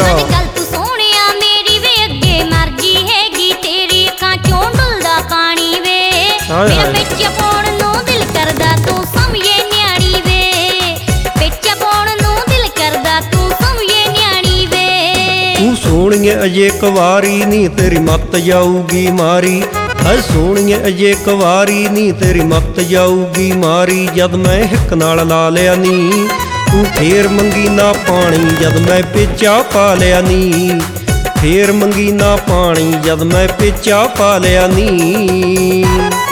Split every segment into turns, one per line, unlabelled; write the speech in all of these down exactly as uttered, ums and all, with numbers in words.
ਦਿੱਤਾ।
ਗੱਲ ਤੂੰ ਸੋਹਣਿਆ ਮੇਰੀ ਵੇ ਅੱਗੇ ਮਰਜੀ ਹੈਗੀ ਤੇਰੀ ਅੱਖਾਂ ਚੋਂ ਡੁੱਲਦਾ ਪਾਣੀ ਵੇ ਮੇਰਾ ਵਿੱਚ ਪਾਉਣ ਨੂੰ ਦਿਲ ਕਰਦਾ ਤੂੰ ਸਮਝੇ ਨਿਆਣੀ ਵੇ ਵਿੱਚ ਪਾਉਣ ਨੂੰ ਦਿਲ ਕਰਦਾ ਤੂੰ ਸਮਝੇ ਨਿਆਣੀ ਵੇ।
ਤੂੰ ਸੋਹਣੀਏ ਅਜੇ ਕੁਵਾਰੀ ਨੀ ਤੇਰੀ ਮੱਤ ਜਾਊਗੀ ਮਾਰੀ ਹਾਏ ਸੋਹਣੀਏ ਅਜੇ ਕੁਵਾਰੀ ਨੀ ਤੇਰੀ ਮੱਤ ਜਾਊਗੀ ਮਾਰੀ ਜਦ ਮੈਂ ਹਿੱਕ ਨਾਲ ਲਾ ਲਿਆ ਨੀ ਤੂੰ ਫੇਰ ਮੰਗੀ ਨਾ ਪਾਣੀ ਜਦ ਮੈਂ ਪੇਚਾ ਪਾ ਲਿਆ ਨੀ ਫੇਰ ਮੰਗੀ ਨਾ ਪਾਣੀ ਜਦ ਮੈਂ ਪੇਚਾ ਪਾ ਲਿਆ ਨੀ।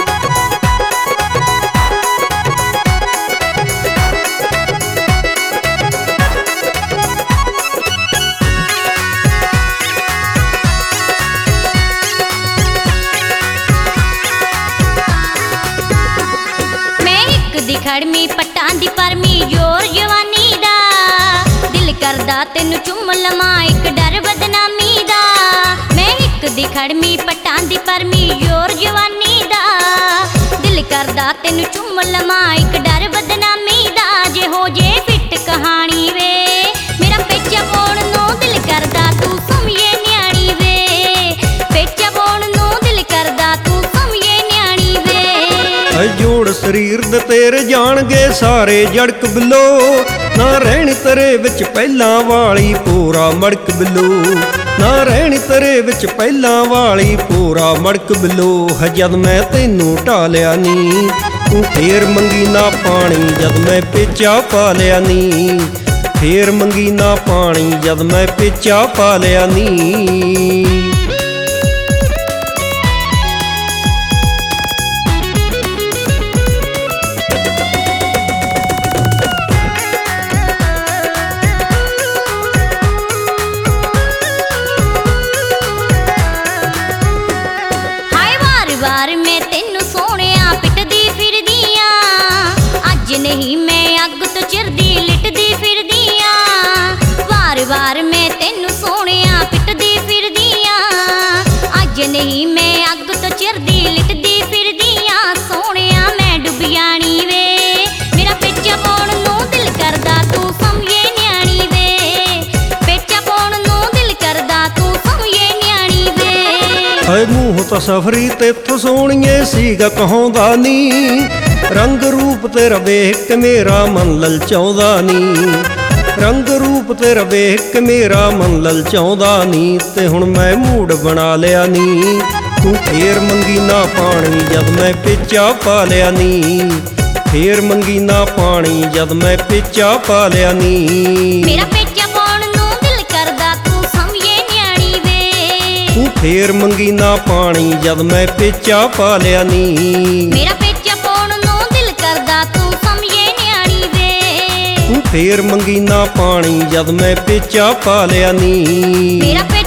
ਖੜਮੀ ਪੱਟਾਂ ਦੀ ਪਰਮੀ ਜ਼ੋਰ ਜਵਾਨੀ ਦਾ ਦਿਲ ਕਰਦਾ ਤੈਨੂੰ ਚੁੰਮ ਲਵਾਂ ਇੱਕ ਡਰ ਬਦਨਾਮੀ ਦਾ ਮੈਂ ਇੱਕ ਦੀ ਖੜਮੀ ਪੱਟਾਂ ਦੀ ਪਰਮੀ ਜ਼ੋਰ ਜਵਾਨੀ ਦਾ ਦਿਲ ਕਰਦਾ ਤੈਨੂੰ ਚੁੰਮ ਲਵਾਂ ਇੱਕ ਡਰ ਬਦਨਾਮੀ ਦਾ ਜੇ ਹੋ ਜੇ ਫਿੱਟ ਕਹਾਣੀ ਵੇ ਮੇਰਾ ਪੇਚਾ ਪਾਉਣ ਨੂੰ ਦਿਲ ਕਰਦਾ ਤੂੰ ਸਮਝੇ ਨਿਆਣੀ ਵੇ ਪੇਚਾ ਪਾਉਣ ਨੂੰ ਦਿਲ ਕਰਦਾ ਤੂੰ ਸਮਝੇ ਨਿਆਣੀ ਵੇ।
ਜੋੜ ਸਰੀਰ ਦੇ ਤੇਰੇ ਜਾਣਗੇ ਸਾਰੇ ਜੜਕ ਬਿੱਲੋ ਨਾ ਰਹਿਣੀ ਤੇਰੇ ਵਿੱਚ ਪਹਿਲਾਂ ਵਾਲੀ ਪੂਰਾ ਮੜਕ ਬਿੱਲੋ ਨਾ ਰਹਿਣੀ ਤੇਰੇ ਵਿੱਚ ਪਹਿਲਾਂ ਵਾਲੀ ਪੂਰਾ ਮੜਕ ਬਿੱਲੋ ਜਦ ਮੈਂ ਤੈਨੂੰ ਢਾ ਲਿਆ ਨੀ ਤੂੰ ਫੇਰ ਮੰਗੀ ਨਾ ਪਾਣੀ ਜਦ ਮੈਂ ਪੇਚਾ ਪਾ ਲਿਆ ਨੀ ਫੇਰ ਮੰਗੀ ਨਾ ਪਾਣੀ ਜਦ ਮੈਂ ਪੇਚਾ ਪਾ ਲਿਆ ਨੀ।
ਵਾਰ ਮੈਂ ਤੈਨੂੰ ਸੋਹਣਿਆ ਪਿੱਟਦੀ ਫਿਰਦੀ ਆਂ ਅੱਜ ਨਹੀਂ ਮੈਂ ਅੱਗ ਤੋਂ ਚਿਰਦੀ ਲਿਟਦੀ ਫਿਰਦੀ ਆਂ ਵਾਰ ਵਾਰ ਮੈਂ ਤੈਨੂੰ ਸੋਹਣਿਆ ਪਿੱਟਦੀ ਫਿਰਦੀ ਆਂ ਅੱਜ ਨਹੀਂ ਮੈਂ ਅੱਗ ਤੋਂ ਚਿਰਦੀ ਲਿਟਦੀ ਫਿਰਦੀ ਆਂ ਸੋਹਣਿਆ ਮੈਂ ਡੁੱਬ ਜਾਣੀ ਵੇ ਮੇਰਾ ਪੇਚਾ ਪਾਉਣ ਨੂੰ ਦਿਲ ਕਰਦਾ ਤੂੰ ਸਮਝੇ ਨਿਆਣੀ ਵੇ ਪੇਚਾ ਪਾਉਣ ਨੂੰ ਦਿਲ ਕਰਦਾ ਤੂੰ ਸਮਝੇ ਨਿਆਣੀ ਵੇ।
ਹਾਏ ਮੂੰਹ ਤਾਂ ਸਫਰੀ ਤੇਥੋਂ ਸੋਹਣੀਏ ਸੀਗਾ ਕਹਾਉਂਦਾ ਨੀ ਰੰਗ ਰੂਪ ਤੇਰਾ ਵੇਖ ਕੇ ਮੇਰਾ ਮਨ ਲਲਚਾਉਂਦਾ ਨੀ ਰੰਗ ਰੂਪ ਤੇਰਾ ਵੇਖ ਕੇ ਮੇਰਾ ਮਨ ਲਲਚਾਉਂਦਾ ਨੀ ਤੇ ਹੁਣ ਮੈਂ ਮੂਡ ਬਣਾ ਲਿਆ ਨੀ ਤੂੰ ਫੇਰ ਮੰਗੀ ਨਾ ਪਾਣੀ ਜਦ ਮੈਂ ਪੇਚਾ ਪਾ ਲਿਆ ਨੀ ਫੇਰ ਮੰਗੀ ਨਾ ਪਾਣੀ ਜਦ ਮੈਂ ਪੇਚਾ ਪਾ ਲਿਆ ਨੀ।
ਮੇਰਾ ਪੇਚਾ ਪਾਉਣ ਨੂੰ ਦਿਲ ਕਰਦਾ ਤੂੰ ਸਮਝੇ ਨਿਆਣੀ ਵੇ
ਤੂੰ ਫੇਰ ਮੰਗੀ ਨਾ ਪਾਣੀ ਜਦ ਮੈਂ ਪੇਚਾ ਪਾ ਲਿਆ ਨੀ
ਮੇਰਾ ਪੇਚਾ ਪਾਉਣ ਨੂੰ ਦਿਲ ਕਰਦਾ ਤੂੰ ਸਮਝੇ ਨਿਆਣੀ ਵੇ
ਤੂੰ ਫੇਰ ਮੰਗੀ ਨਾ ਪਾਣੀ ਜਦ ਮੈਂ ਪੇਚਾ ਪਾ ਲਿਆ ਨੀ।
ਮੇਰਾ